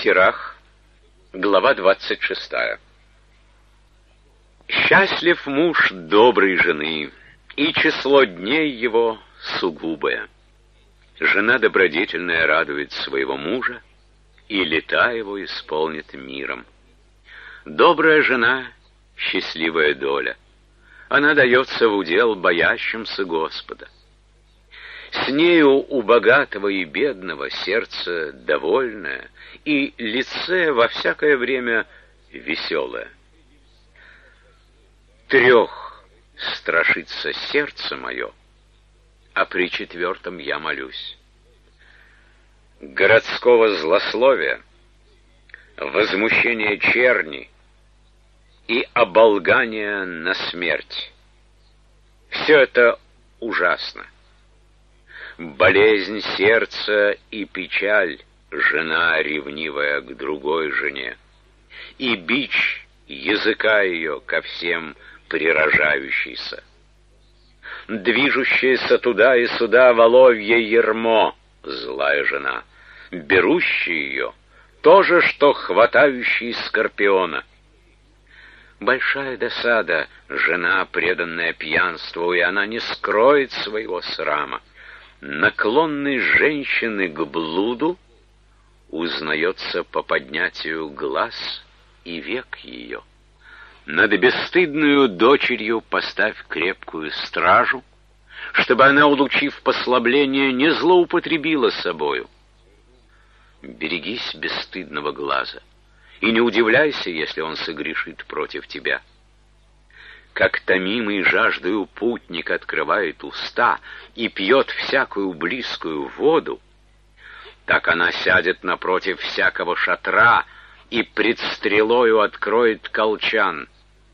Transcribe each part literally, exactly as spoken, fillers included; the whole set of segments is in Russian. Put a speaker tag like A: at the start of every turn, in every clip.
A: Сирах, глава двадцать шестая. Счастлив муж доброй жены, и число дней его сугубое. Жена добродетельная радует своего мужа, и лета его исполнит миром. Добрая жена — счастливая доля. Она дается в удел боящимся Господа. С нею у богатого и бедного сердце довольное, и лице во всякое время веселое. Трех страшится сердце мое, а при четвертом я молюсь: городского злословия, возмущения черни и оболгания на смерть. Все это ужасно. Болезнь сердца и печаль, жена ревнивая к другой жене, и бич языка ее ко всем прирожающийся. Движущаяся туда и сюда воловье ярмо, злая жена, берущий ее, то же, что хватающий скорпиона. Большая досада, жена, преданная пьянству, и она не скроет своего срама. Наклонность женщины к блуду узнается по поднятию глаз и век ее. Над бесстыдную дочерью поставь крепкую стражу, чтобы она, улучив послабление, не злоупотребила собою. Берегись бесстыдного глаза, и не удивляйся, если он согрешит против тебя. Как томимый жаждою путник открывает уста и пьет всякую близкую воду, так она сядет напротив всякого шатра и пред стрелою откроет колчан.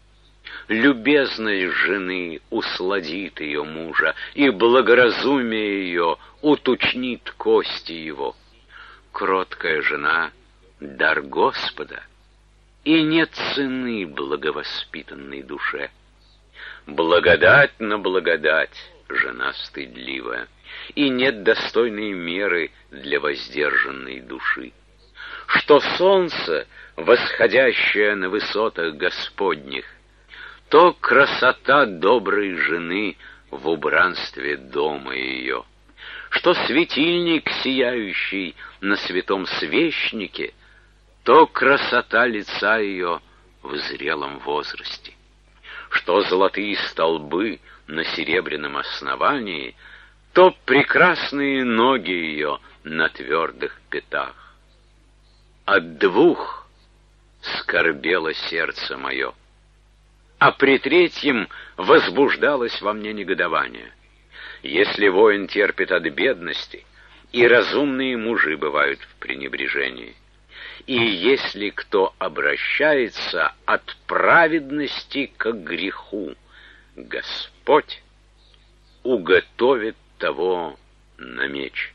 A: Любезность жены усладит ее мужа, и благоразумие ее уточнит кости его. Кроткая жена — дар Господа, и нет цены благовоспитанной душе. Благодать на благодать, жена стыдливая, и нет достойной меры для воздержанной души. Что солнце, восходящее на высотах Господних, то красота доброй жены в убранстве дома ее. Что светильник, сияющий на святом свечнике, то красота лица ее в зрелом возрасте. Что золотые столбы на серебряном основании, то прекрасные ноги ее на твердых пятах. От двух скорбело сердце мое, а при третьем возбуждалось во мне негодование. Если воин терпит от бедности, и разумные мужи бывают в пренебрежении, и если кто обращается от праведности к греху, Господь уготовит того на меч.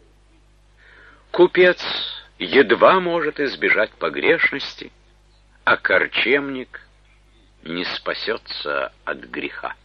A: Купец едва может избежать погрешности, а корчемник не спасется от греха.